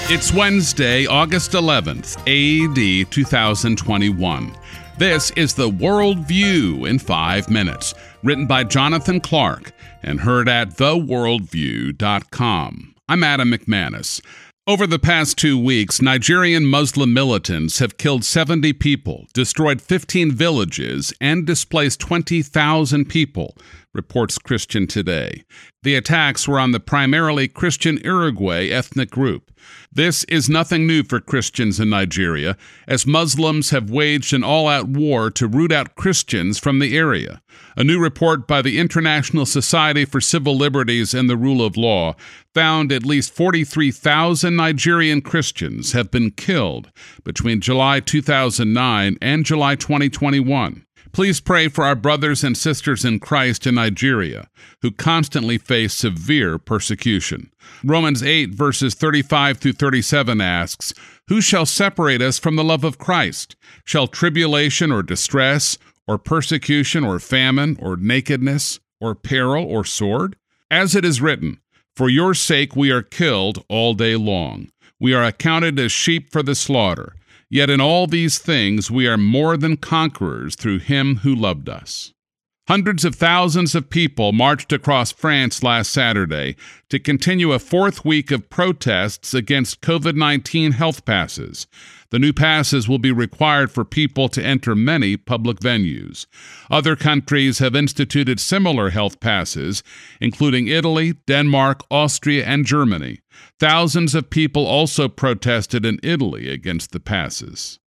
It's Wednesday, August 11th, AD 2021. This is the World View in 5 minutes, written by Jonathan Clark and heard at theworldview.com. I'm Adam McManus. Over the past 2 weeks, Nigerian Muslim militants have killed 70 people, destroyed 15 villages, and displaced 20,000 people, reports Christian Today. The attacks were on the primarily Christian Irigwe ethnic group. This is nothing new for Christians in Nigeria, as Muslims have waged an all-out war to root out Christians from the area. A new report by the International Society for Civil Liberties and the Rule of Law found at least 43,000 Nigerian Christians have been killed between July 2009 and July 2021. Please pray for our brothers and sisters in Christ in Nigeria, who constantly face severe persecution. Romans 8, verses 35 through 37 asks, "Who shall separate us from the love of Christ? Shall tribulation or distress, or persecution or famine, or nakedness, or peril, or sword? As it is written, for your sake we are killed all day long. We are accounted as sheep for the slaughter. Yet in all these things we are more than conquerors through him who loved us." Hundreds of thousands of people marched across France last Saturday to continue a fourth week of protests against COVID-19 health passes. The new passes will be required for people to enter many public venues. Other countries have instituted similar health passes, including Italy, Denmark, Austria, and Germany. Thousands of people also protested in Italy against the passes.